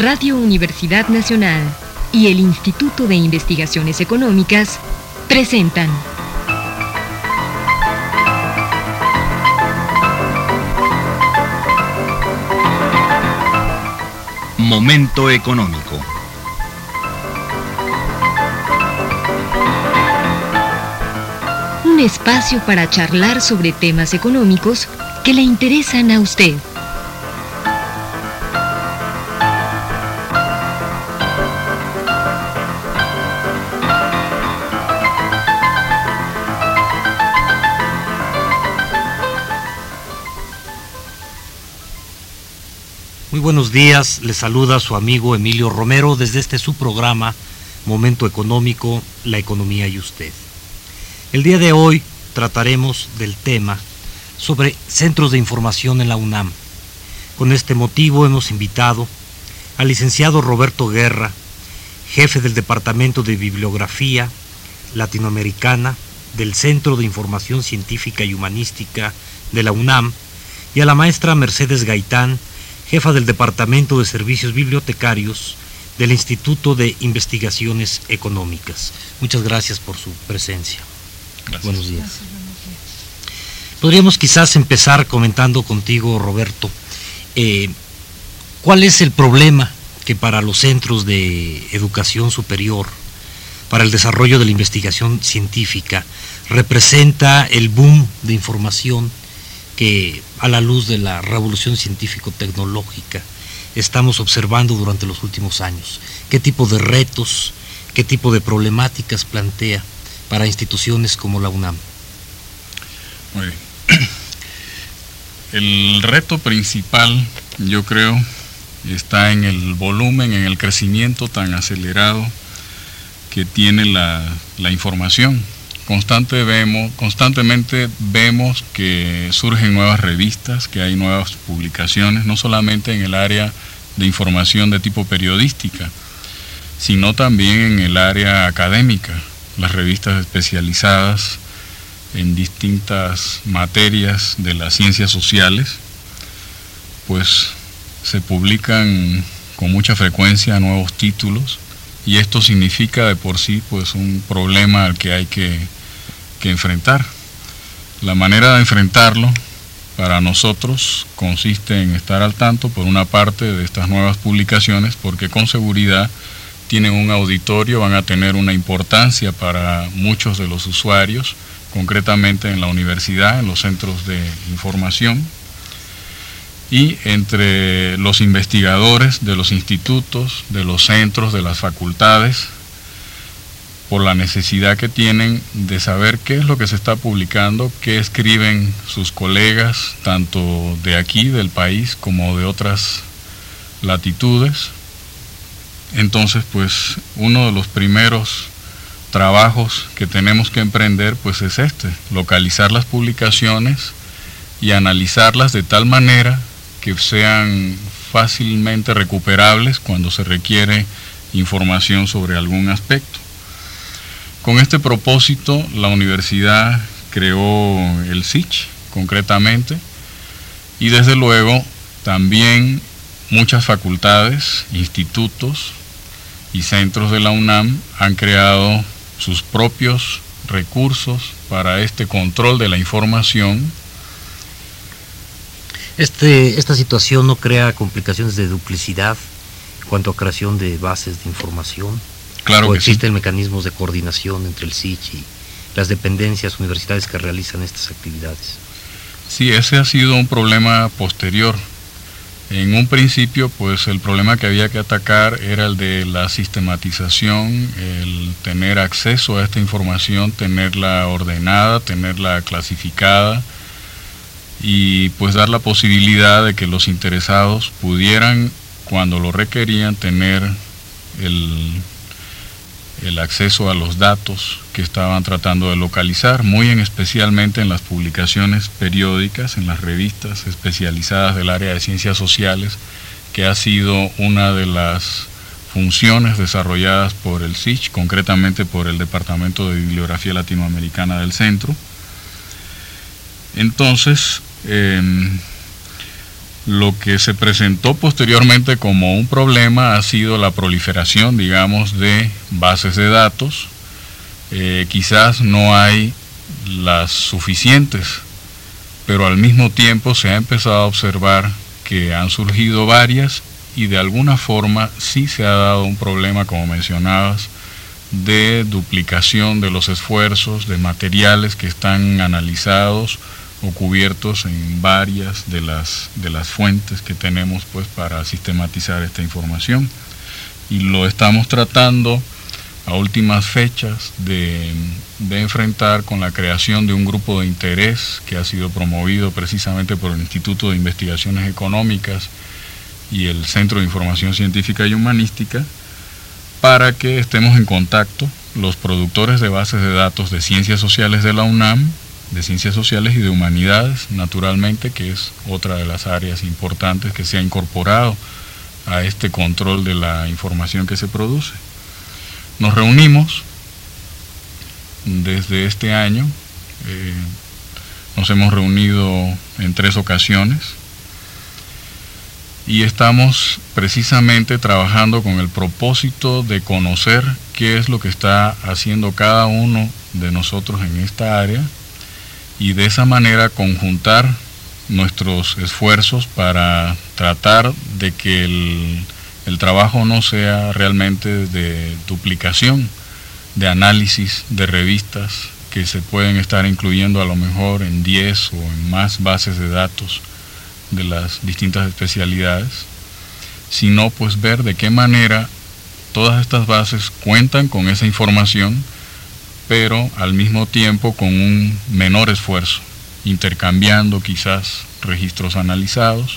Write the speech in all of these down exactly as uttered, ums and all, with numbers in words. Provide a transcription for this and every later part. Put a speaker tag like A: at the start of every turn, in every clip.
A: Radio Universidad Nacional y el Instituto de Investigaciones Económicas presentan
B: Momento Económico.
A: Un espacio para charlar sobre temas económicos que le interesan a usted.
C: Muy buenos días, les saluda su amigo Emilio Romero desde este su programa Momento Económico, la economía y usted. El día de hoy trataremos del tema sobre centros de información en la UNAM. Con este motivo hemos invitado al licenciado Roberto Guerra, jefe del Departamento de Bibliografía Latinoamericana del Centro de Información Científica y Humanística de la UNAM, y a la maestra Mercedes Gaitán, jefa del Departamento de Servicios Bibliotecarios del Instituto de Investigaciones Económicas. Muchas gracias por su presencia.
D: Gracias.
C: Buenos días. Gracias, buenos días. Podríamos quizás empezar comentando contigo, Roberto, eh, ¿cuál es el problema que para los centros de educación superior, para el desarrollo de la investigación científica, representa el boom de información que a la luz de la revolución científico-tecnológica estamos observando durante los últimos años? ¿Qué tipo de retos, qué tipo de problemáticas plantea para instituciones como la UNAM?
D: Muy bien. El reto principal, yo creo, está en el volumen, en el crecimiento tan acelerado que tiene la, la información. Constante vemos, constantemente vemos que surgen nuevas revistas, que hay nuevas publicaciones, no solamente en el área de información de tipo periodística, sino también en el área académica, las revistas especializadas en distintas materias de las ciencias sociales, pues se publican con mucha frecuencia nuevos títulos, y esto significa de por sí pues un problema al que hay que, que enfrentar. La manera de enfrentarlo para nosotros consiste en estar al tanto, por una parte, de estas nuevas publicaciones, porque con seguridad tienen un auditorio, van a tener una importancia para muchos de los usuarios, concretamente en la universidad, en los centros de información, y entre los investigadores de los institutos, de los centros, de las facultades, por la necesidad que tienen de saber qué es lo que se está publicando, qué escriben sus colegas, tanto de aquí, del país, como de otras latitudes. Entonces, pues, uno de los primeros trabajos que tenemos que emprender, pues, es este, localizar las publicaciones y analizarlas de tal manera que sean fácilmente recuperables cuando se requiere información sobre algún aspecto. Con este propósito, la universidad creó el S I C H, concretamente, y desde luego también muchas facultades, institutos y centros de la UNAM han creado sus propios recursos para este control de la información.
C: Este, ¿Esta situación no crea complicaciones de duplicidad en cuanto a creación de bases de información?
D: Claro
C: ¿O
D: que
C: existen
D: sí.
C: mecanismos de coordinación entre el S I C H y las dependencias universitarias que realizan estas actividades?
D: Sí, ese ha sido un problema posterior. En un principio, pues el problema que había que atacar era el de la sistematización, el tener acceso a esta información, tenerla ordenada, tenerla clasificada, y pues dar la posibilidad de que los interesados pudieran, cuando lo requerían, tener el, el acceso a los datos que estaban tratando de localizar, muy en especialmente en las publicaciones periódicas, en las revistas especializadas del área de ciencias sociales, que ha sido una de las funciones desarrolladas por el S I C H, concretamente por el Departamento de Bibliografía Latinoamericana del Centro. Entonces, eh, Lo que se presentó posteriormente como un problema ha sido la proliferación, digamos, de bases de datos. Eh, quizás no hay las suficientes, pero al mismo tiempo se ha empezado a observar que han surgido varias y de alguna forma sí se ha dado un problema, como mencionabas, de duplicación de los esfuerzos, de materiales que están analizados o cubiertos en varias de las, de las fuentes que tenemos pues para sistematizar esta información. Y lo estamos tratando a últimas fechas de, de enfrentar con la creación de un grupo de interés que ha sido promovido precisamente por el Instituto de Investigaciones Económicas y el Centro de Información Científica y Humanística, para que estemos en contacto los productores de bases de datos de ciencias sociales de la UNAM, de ciencias sociales y de humanidades, naturalmente, que es otra de las áreas importantes que se ha incorporado a este control de la información que se produce. Nos reunimos desde este año, eh, nos hemos reunido en tres ocasiones y estamos precisamente trabajando con el propósito de conocer qué es lo que está haciendo cada uno de nosotros en esta área y de esa manera conjuntar nuestros esfuerzos para tratar de que el, el trabajo no sea realmente de duplicación, de análisis de revistas que se pueden estar incluyendo a lo mejor en diez o en más bases de datos de las distintas especialidades, sino pues ver de qué manera todas estas bases cuentan con esa información, pero al mismo tiempo con un menor esfuerzo, intercambiando quizás registros analizados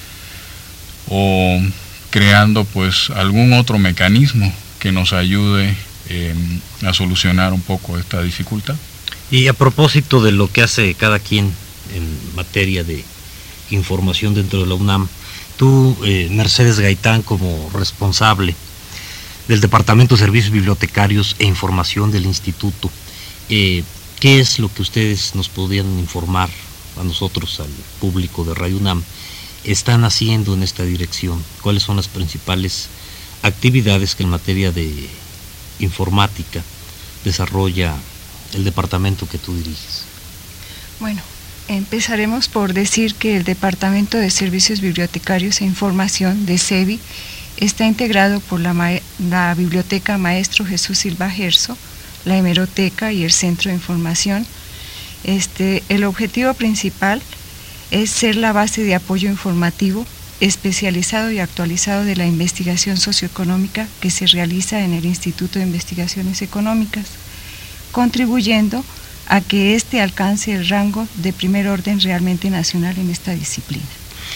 D: o creando pues algún otro mecanismo que nos ayude eh, a solucionar un poco esta dificultad.
C: Y a propósito de lo que hace cada quien en materia de información dentro de la UNAM, tú, eh, Mercedes Gaitán, como responsable del Departamento de Servicios Bibliotecarios e Información del Instituto, eh, ¿qué es lo que ustedes nos podrían informar a nosotros, al público de Radio UNAM, están haciendo en esta dirección? ¿Cuáles son las principales actividades que en materia de informática desarrolla el departamento que tú diriges?
E: Bueno, empezaremos por decir que el Departamento de Servicios Bibliotecarios e Información de SEBI está integrado por la, ma la Biblioteca Maestro Jesús Silva Gerso, la Hemeroteca y el Centro de Información. Este, el objetivo principal es ser la base de apoyo informativo especializado y actualizado de la investigación socioeconómica que se realiza en el Instituto de Investigaciones Económicas, contribuyendo a que éste alcance el rango de primer orden realmente nacional en esta disciplina.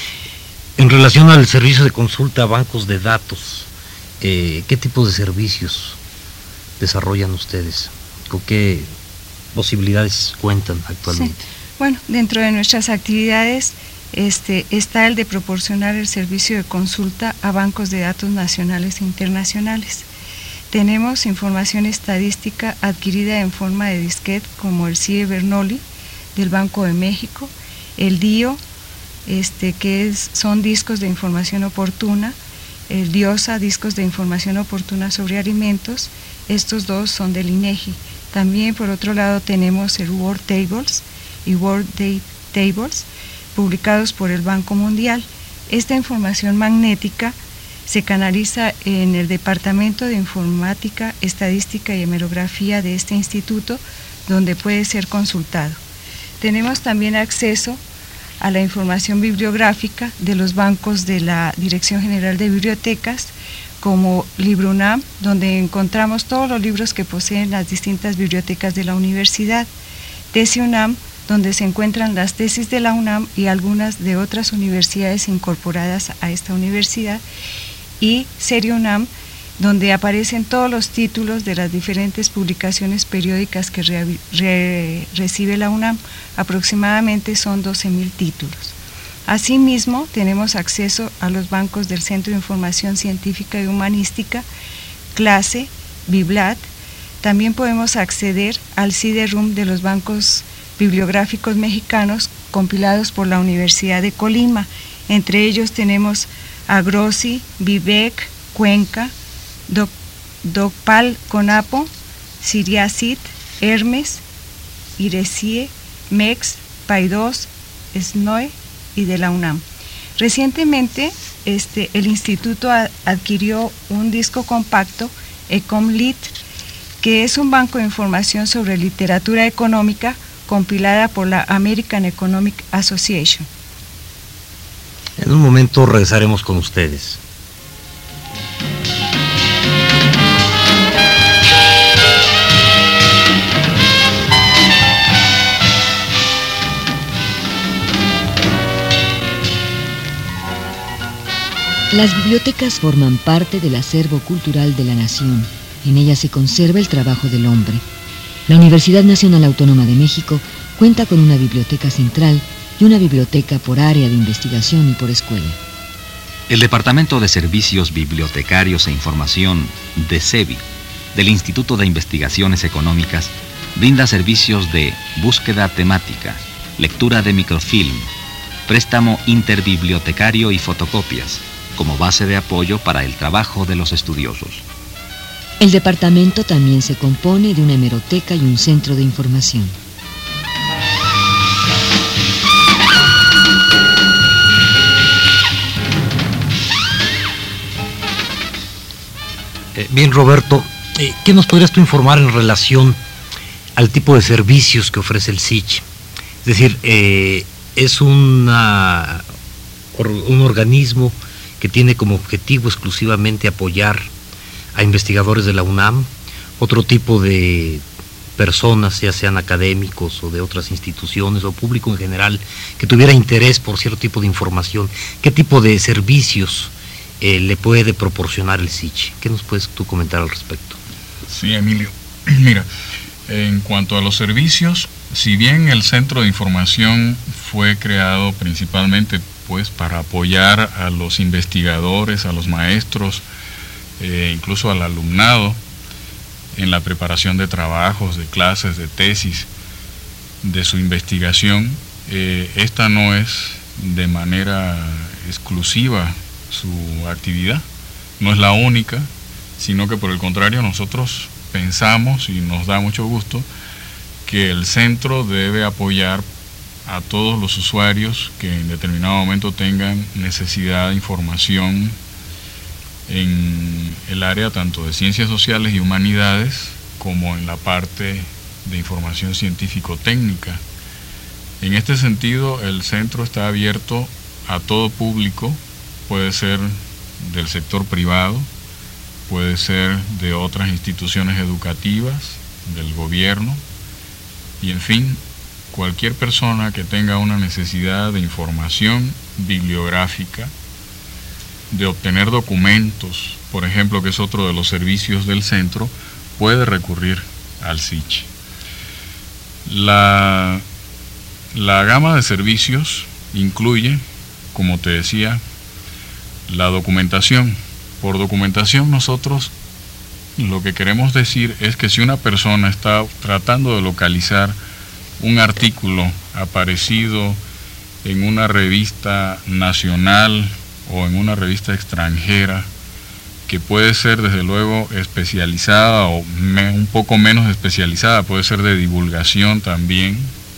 C: En relación al servicio de consulta a bancos de datos, eh, ¿qué tipo de servicios desarrollan ustedes? ¿Con qué posibilidades cuentan actualmente?
E: Sí. Bueno, dentro de nuestras actividades este, está el de proporcionar el servicio de consulta a bancos de datos nacionales e internacionales. Tenemos información estadística adquirida en forma de disquete como el C I E Bernoulli del Banco de México, el D I O, este, que es, son discos de información oportuna, el DIOSA, discos de información oportuna sobre alimentos, estos dos son del INEGI. También por otro lado tenemos el World Tables y World Date Tables, publicados por el Banco Mundial. Esta información magnética se canaliza en el Departamento de Informática, Estadística y Hemerografía de este instituto, donde puede ser consultado. Tenemos también acceso a la información bibliográfica de los bancos de la Dirección General de Bibliotecas, como LibroUNAM, donde encontramos todos los libros que poseen las distintas bibliotecas de la universidad, TesiUNAM, donde se encuentran las tesis de la UNAM y algunas de otras universidades incorporadas a esta universidad, y SerioUNAM, donde aparecen todos los títulos de las diferentes publicaciones periódicas que re, re, recibe la UNAM. Aproximadamente son doce mil títulos. Asimismo, tenemos acceso a los bancos del Centro de Información Científica y Humanística, CLASE, BIBLAT. También podemos acceder al C D ROM de los bancos bibliográficos mexicanos compilados por la Universidad de Colima. Entre ellos tenemos Agrosi, Vivek, Cuenca, Doc, Docpal Conapo, Siriacit, Hermes, Irecie, Mex, Paidós, S N O E y de la UNAM. Recientemente, este, el instituto a, adquirió un disco compacto, EcomLit, que es un banco de información sobre literatura económica compilada por la American Economic Association.
C: En un momento regresaremos con ustedes.
A: Las bibliotecas forman parte del acervo cultural de la nación. En ellas se conserva el trabajo del hombre. La Universidad Nacional Autónoma de México cuenta con una biblioteca central y una biblioteca por área de investigación y por escuela.
B: El Departamento de Servicios Bibliotecarios e Información, DESEBI, del Instituto de Investigaciones Económicas, brinda servicios de búsqueda temática, lectura de microfilm, préstamo interbibliotecario y fotocopias, como base de apoyo para el trabajo de los estudiosos.
A: El departamento también se compone de una hemeroteca y un centro de información.
C: Eh, bien, Roberto, eh, ¿qué nos podrías tú informar en relación al tipo de servicios que ofrece el S I C? Es decir, eh, es una, un organismo que tiene como objetivo exclusivamente apoyar a investigadores de la UNAM, otro tipo de personas, ya sean académicos o de otras instituciones o público en general, que tuviera interés por cierto tipo de información. ¿Qué tipo de servicios eh, le puede proporcionar el S I C? ¿Qué nos puedes tú comentar al respecto?
D: Sí, Emilio. Mira, en cuanto a los servicios, si bien el Centro de Información fue creado principalmente pues para apoyar a los investigadores, a los maestros, eh, incluso al alumnado en la preparación de trabajos, de clases, de tesis, de su investigación, eh, esta no es de manera exclusiva su actividad, no es la única, sino que por el contrario nosotros pensamos y nos da mucho gusto que el centro debe apoyar a todos los usuarios que en determinado momento tengan necesidad de información en el área tanto de ciencias sociales y humanidades como en la parte de información científico-técnica. En este sentido, el centro está abierto a todo público, puede ser del sector privado, puede ser de otras instituciones educativas, del gobierno, y en fin, cualquier persona que tenga una necesidad de información bibliográfica, de obtener documentos, por ejemplo, que es otro de los servicios del centro, puede recurrir al S I C. La, la gama de servicios incluye, como te decía, la documentación. Por documentación nosotros lo que queremos decir es que si una persona está tratando de localizar un artículo aparecido en una revista nacional o en una revista extranjera, que puede ser desde luego especializada o me, un poco menos especializada, puede ser de divulgación también,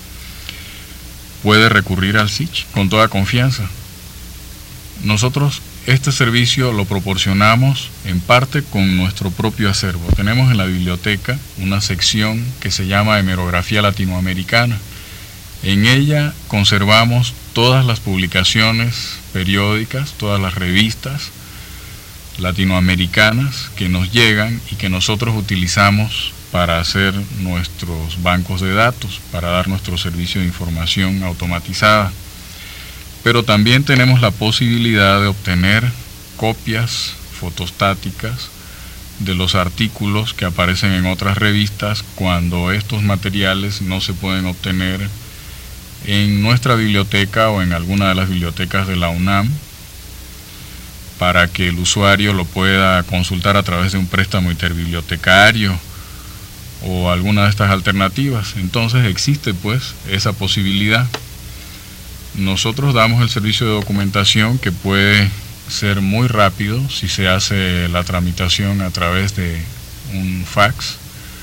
D: puede recurrir al S I C con toda confianza. Nosotros este servicio lo proporcionamos en parte con nuestro propio acervo. Tenemos en la biblioteca una sección que se llama Hemerografía Latinoamericana. En ella conservamos todas las publicaciones periódicas, todas las revistas latinoamericanas que nos llegan y que nosotros utilizamos para hacer nuestros bancos de datos, para dar nuestro servicio de información automatizada. Pero también tenemos la posibilidad de obtener copias fotostáticas de los artículos que aparecen en otras revistas cuando estos materiales no se pueden obtener en nuestra biblioteca o en alguna de las bibliotecas de la UNAM, para que el usuario lo pueda consultar a través de un préstamo interbibliotecario o alguna de estas alternativas. Entonces existe pues esa posibilidad. Nosotros damos el servicio de documentación, que puede ser muy rápido si se hace la tramitación a través de un fax,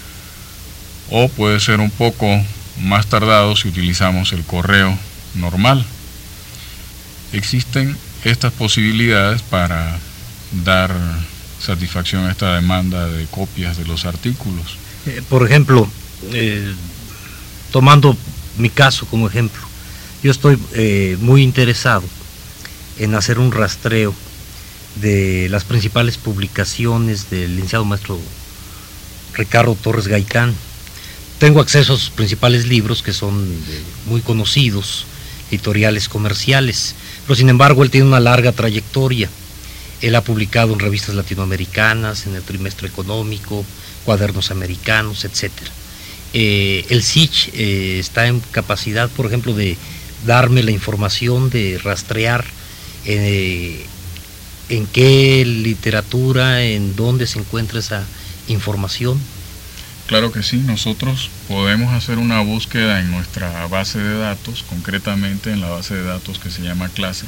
D: o puede ser un poco más tardado si utilizamos el correo normal. Existen estas posibilidades para dar satisfacción a esta demanda de copias de los artículos.
C: Eh, por ejemplo, eh, tomando mi caso como ejemplo, yo estoy eh, muy interesado en hacer un rastreo de las principales publicaciones del licenciado maestro Ricardo Torres Gaitán. Tengo acceso a sus principales libros, que son de, muy conocidos, editoriales comerciales, pero sin embargo él tiene una larga trayectoria. Él ha publicado en revistas latinoamericanas, en el Trimestre Económico, Cuadernos Americanos, etcétera. Eh, el S I C eh, está en capacidad, por ejemplo, de darme la información, de rastrear eh, en qué literatura, en dónde se encuentra esa información.
D: Claro que sí, nosotros podemos hacer una búsqueda en nuestra base de datos, concretamente en la base de datos que se llama Clase,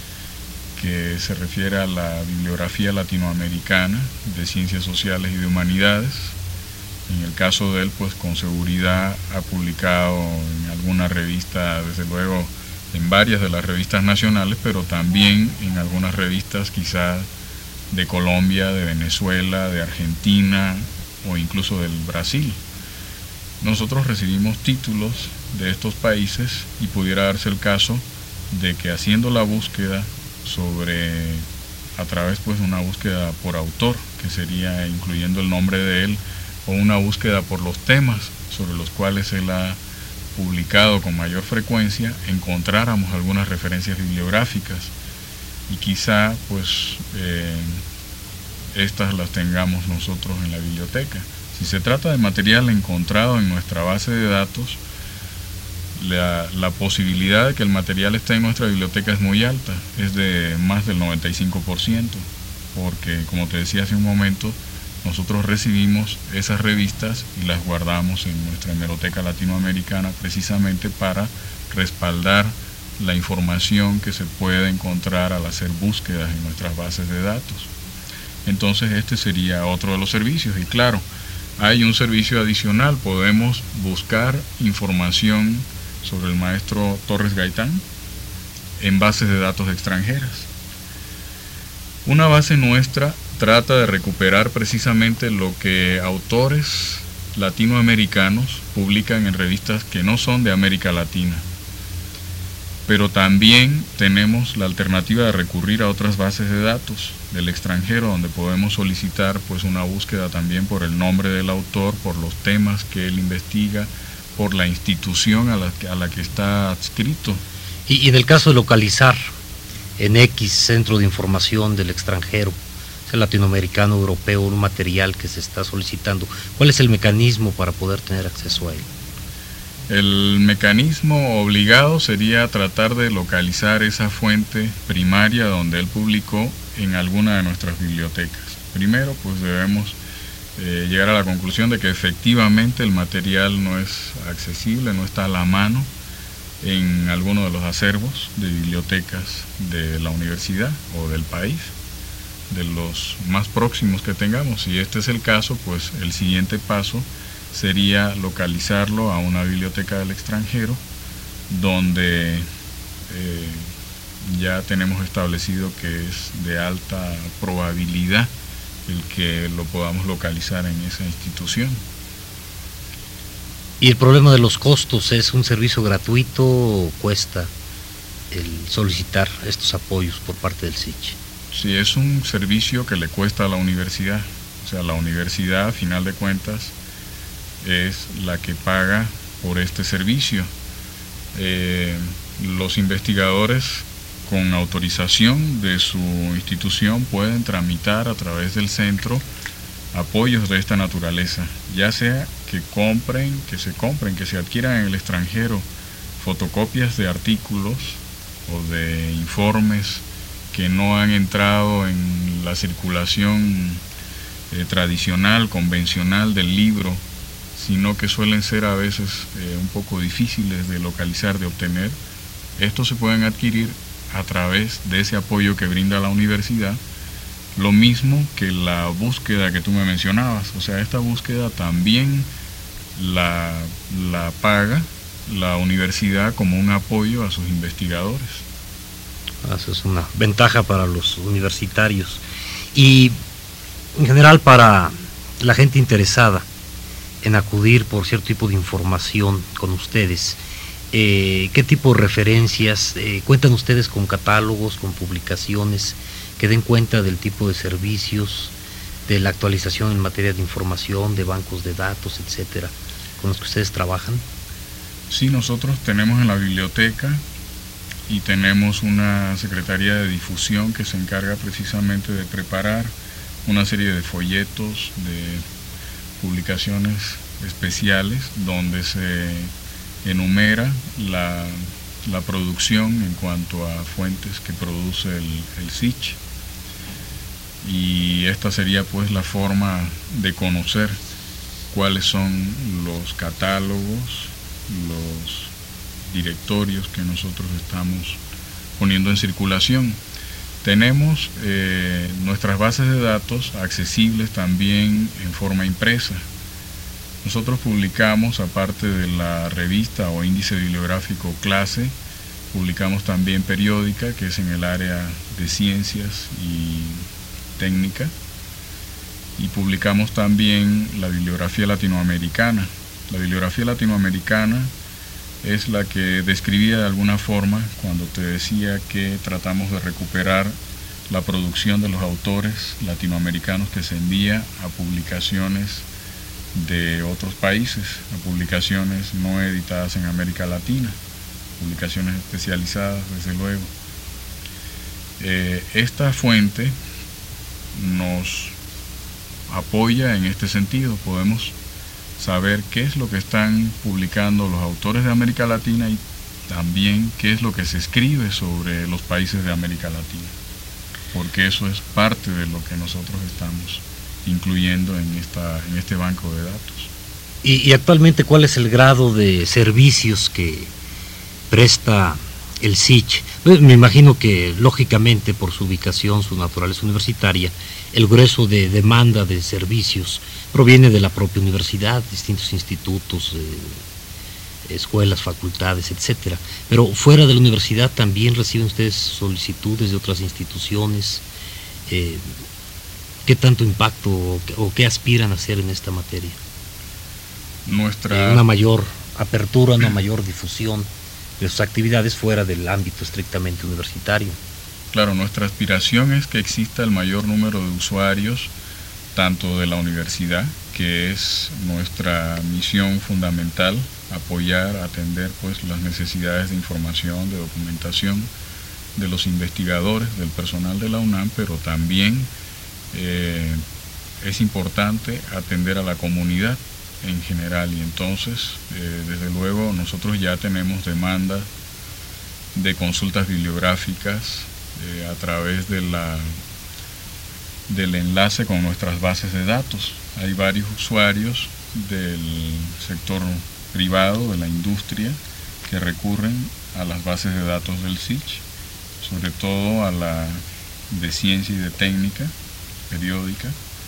D: que se refiere a la bibliografía latinoamericana de ciencias sociales y de humanidades. En el caso de él, pues con seguridad ha publicado en alguna revista, desde luego en varias de las revistas nacionales, pero también en algunas revistas quizás de Colombia, de Venezuela, de Argentina o incluso del Brasil. Nosotros recibimos títulos de estos países y pudiera darse el caso de que haciendo la búsqueda sobre, a través pues de una búsqueda por autor, que sería incluyendo el nombre de él, o una búsqueda por los temas sobre los cuales él ha publicado con mayor frecuencia, encontráramos algunas referencias bibliográficas y quizá pues eh, estas las tengamos nosotros en la biblioteca. Si se trata de material encontrado en nuestra base de datos, la, la posibilidad de que el material esté en nuestra biblioteca es muy alta, es de más del noventa y cinco por ciento, porque como te decía hace un momento, nosotros recibimos esas revistas y las guardamos en nuestra hemeroteca latinoamericana precisamente para respaldar la información que se puede encontrar al hacer búsquedas en nuestras bases de datos. Entonces este sería otro de los servicios. Y claro, hay un servicio adicional, podemos buscar información sobre el maestro Torres Gaitán en bases de datos extranjeras. Una base nuestra trata de recuperar precisamente lo que autores latinoamericanos publican en revistas que no son de América Latina. Pero también tenemos la alternativa de recurrir a otras bases de datos del extranjero, donde podemos solicitar pues una búsqueda también por el nombre del autor, por los temas que él investiga, por la institución a la que, a la que está adscrito.
C: Y, y en el caso de localizar en X centro de información del extranjero, sea latinoamericano, europeo, un material que se está solicitando, ¿cuál es el mecanismo para poder tener acceso a él?
D: El mecanismo obligado sería tratar de localizar esa fuente primaria donde él publicó en alguna de nuestras bibliotecas. Primero, pues debemos eh, llegar a la conclusión de que efectivamente el material no es accesible, no está a la mano en alguno de los acervos de bibliotecas de la universidad o del país, de los más próximos que tengamos. Si este es el caso, pues el siguiente paso sería localizarlo a una biblioteca del extranjero donde eh, ya tenemos establecido que es de alta probabilidad el que lo podamos localizar en esa institución.
C: ¿Y el problema de los costos? ¿Es un servicio gratuito o cuesta el solicitar estos apoyos por parte del S I C?
D: Sí, es un servicio que le cuesta a la universidad. O sea, la universidad, a final de cuentas, es la que paga por este servicio. Eh, los investigadores con autorización de su institución pueden tramitar a través del centro apoyos de esta naturaleza, ya sea que compren, que se compren, que se adquieran en el extranjero fotocopias de artículos o de informes que no han entrado en la circulación eh, tradicional, convencional del libro, sino que suelen ser a veces eh, un poco difíciles de localizar, de obtener. estos se pueden adquirir a través de ese apoyo que brinda la universidad, lo mismo que la búsqueda que tú me mencionabas. O sea, esta búsqueda también la, la paga la universidad como un apoyo a sus investigadores.
C: Eso es una ventaja para los universitarios y en general para la gente interesada en acudir por cierto tipo de información con ustedes. Eh, ¿Qué tipo de referencias? Eh, ¿Cuentan ustedes con catálogos, con publicaciones que den cuenta del tipo de servicios, de la actualización en materia de información, de bancos de datos, etcétera, con los que ustedes trabajan?
D: Sí, nosotros tenemos en la biblioteca y tenemos una secretaría de difusión que se encarga precisamente de preparar una serie de folletos, de publicaciones especiales donde se enumera la, la producción en cuanto a fuentes que produce el, el S I C, y esta sería pues la forma de conocer cuáles son los catálogos, los directorios que nosotros estamos poniendo en circulación. Tenemos eh, nuestras bases de datos accesibles también en forma impresa. Nosotros publicamos, aparte de la revista o índice bibliográfico Clase, publicamos también periódica, que es en el área de ciencias y técnica, y publicamos también la bibliografía latinoamericana. La bibliografía latinoamericana es la que describía de alguna forma cuando te decía que tratamos de recuperar la producción de los autores latinoamericanos que se envía a publicaciones de otros países, a publicaciones no editadas en América Latina, publicaciones especializadas, desde luego. Eh, esta fuente nos apoya en este sentido. Podemos saber qué es lo que están publicando los autores de América Latina y también qué es lo que se escribe sobre los países de América Latina, porque eso es parte de lo que nosotros estamos incluyendo en, esta, en este banco de datos.
C: Y, y actualmente, ¿cuál es el grado de servicios que presta el S I C? Pues me imagino que, lógicamente, por su ubicación, su naturaleza universitaria, el grueso de demanda de servicios proviene de la propia universidad, distintos institutos, eh, escuelas, facultades, etcétera. Pero fuera de la universidad también reciben ustedes solicitudes de otras instituciones. Eh, ¿Qué tanto impacto o, o qué aspiran a hacer en esta materia?
D: Nuestra...
C: Eh, una mayor apertura, una mayor difusión de sus actividades fuera del ámbito estrictamente universitario.
D: Claro, nuestra aspiración es que exista el mayor número de usuarios, tanto de la universidad, que es nuestra misión fundamental, apoyar, atender pues las necesidades de información, de documentación de los investigadores, del personal de la UNAM, pero también eh, es importante atender a la comunidad en general, y entonces eh, desde luego nosotros ya tenemos demanda de consultas bibliográficas eh, a través de la del enlace con nuestras bases de datos. Hay varios usuarios del sector privado, de la industria, que recurren a las bases de datos del S I C, sobre todo a la de ciencia y de técnica periódica,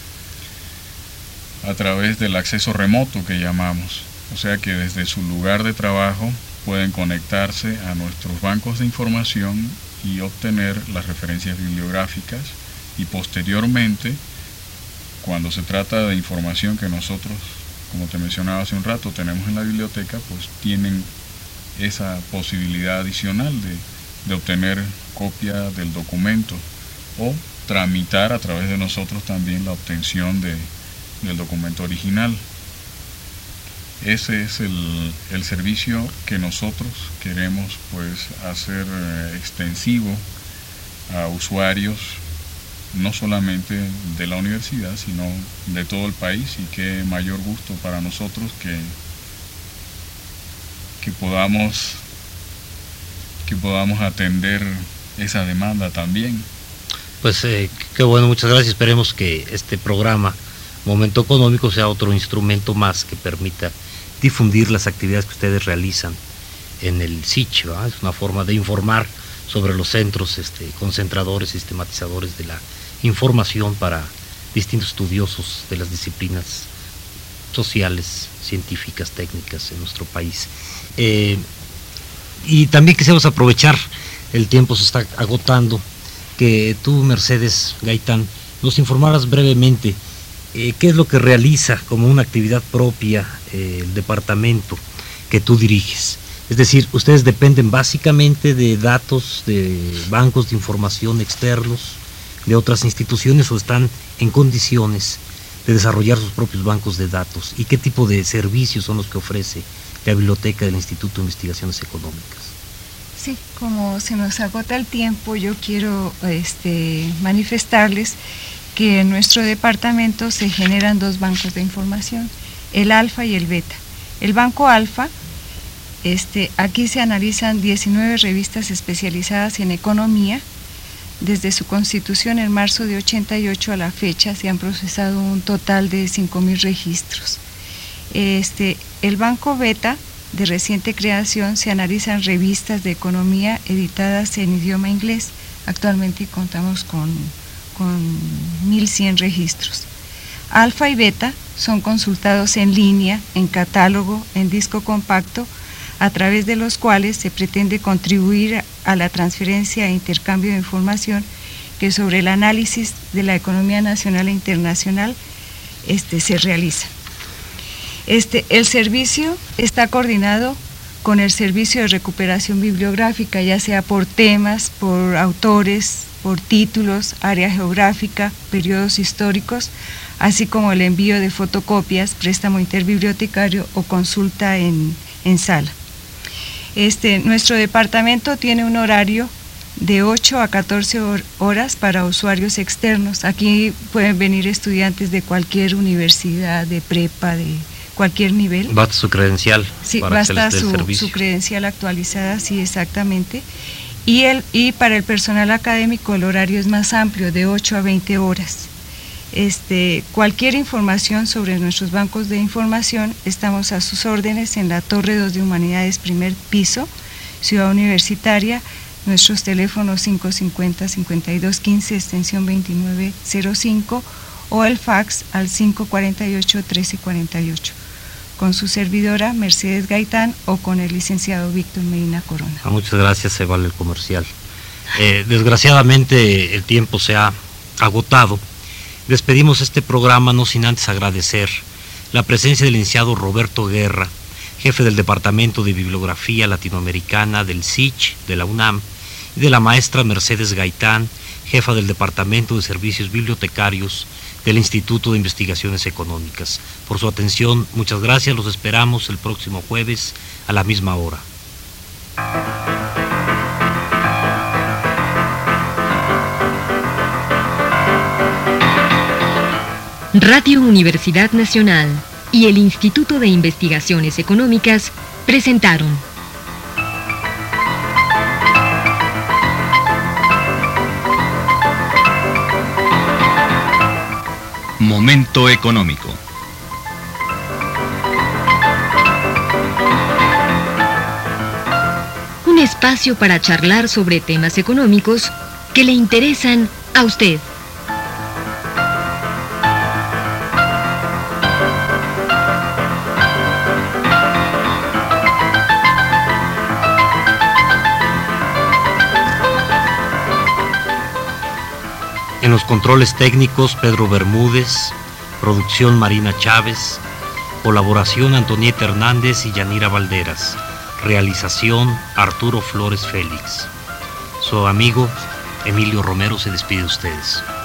D: a través del acceso remoto que llamamos. O sea que desde su lugar de trabajo pueden conectarse a nuestros bancos de información y obtener las referencias bibliográficas, y posteriormente, cuando se trata de información que nosotros, como te mencionaba hace un rato, tenemos en la biblioteca, pues tienen esa posibilidad adicional de, de obtener copia del documento o tramitar a través de nosotros también la obtención de, del documento original. Ese es el, el servicio que nosotros queremos pues hacer eh, extensivo a usuarios, no solamente de la universidad, sino de todo el país, y qué mayor gusto para nosotros que, que podamos que podamos atender esa demanda también.
C: Pues eh, qué bueno, muchas gracias. Esperemos que este programa Momento Económico sea otro instrumento más que permita difundir las actividades que ustedes realizan en el S I C H, ¿verdad? Es una forma de informar sobre los centros este, concentradores, sistematizadores de la información para distintos estudiosos de las disciplinas sociales, científicas, técnicas en nuestro país. Eh, y también quisiéramos aprovechar, el tiempo se está agotando, que tú, Mercedes Gaitán, nos informaras brevemente eh, qué es lo que realiza como una actividad propia eh, el departamento que tú diriges. Es decir, ustedes dependen básicamente de datos de bancos de información externos, de otras instituciones, o están en condiciones de desarrollar sus propios bancos de datos, y qué tipo de servicios son los que ofrece la biblioteca del Instituto de Investigaciones Económicas.
E: Sí, como se nos agota el tiempo, yo quiero este, manifestarles que en nuestro departamento se generan dos bancos de información, el Alfa y el Beta. El banco Alfa, este, aquí se analizan diecinueve revistas especializadas en economía. Desde su constitución en marzo de ochenta y ocho a la fecha se han procesado un total de cinco mil registros. Este, el banco Beta, de reciente creación, se analizan revistas de economía editadas en idioma inglés. Actualmente contamos con, con mil cien registros. Alfa y Beta son consultados en línea, en catálogo, en disco compacto, a través de los cuales se pretende contribuir a la transferencia e intercambio de información que sobre el análisis de la economía nacional e internacional este, se realiza. Este, el servicio está coordinado con el servicio de recuperación bibliográfica, ya sea por temas, por autores, por títulos, área geográfica, periodos históricos, así como el envío de fotocopias, préstamo interbibliotecario o consulta en, en sala. Este, nuestro departamento tiene un horario de ocho a catorce horas para usuarios externos. Aquí pueden venir estudiantes de cualquier universidad, de prepa, de cualquier nivel.
C: Basta su credencial.
E: Sí,
C: para
E: basta
C: que se les dé el
E: su,
C: servicio.
E: su credencial actualizada, sí, exactamente. Y, el, y para el personal académico el horario es más amplio, de ocho a veinte horas. Este, cualquier información sobre nuestros bancos de información, estamos a sus órdenes en la Torre dos de Humanidades, primer piso, Ciudad Universitaria. Nuestros teléfonos cinco cincuenta, cincuenta y dos quince, extensión veintinueve cero cinco, o el fax al cinco cuarenta y ocho, trece cuarenta y ocho, con su servidora Mercedes Gaitán o con el licenciado Víctor Medina Corona.
C: Ah, muchas gracias, se vale el comercial. Eh, desgraciadamente el tiempo se ha agotado. Despedimos este programa no sin antes agradecer la presencia del licenciado Roberto Guerra, jefe del Departamento de Bibliografía Latinoamericana del S I C H de la UNAM, y de la maestra Mercedes Gaitán, jefa del Departamento de Servicios Bibliotecarios del Instituto de Investigaciones Económicas. Por su atención, muchas gracias, los esperamos el próximo jueves a la misma hora.
A: Radio Universidad Nacional y el Instituto de Investigaciones Económicas presentaron
B: Momento Económico.
A: un espacio para charlar sobre temas económicos que le interesan a usted.
C: En los controles técnicos, Pedro Bermúdez, producción Marina Chávez, colaboración Antonieta Hernández y Yanira Valderas, realización Arturo Flores Félix. Su amigo Emilio Romero se despide de ustedes.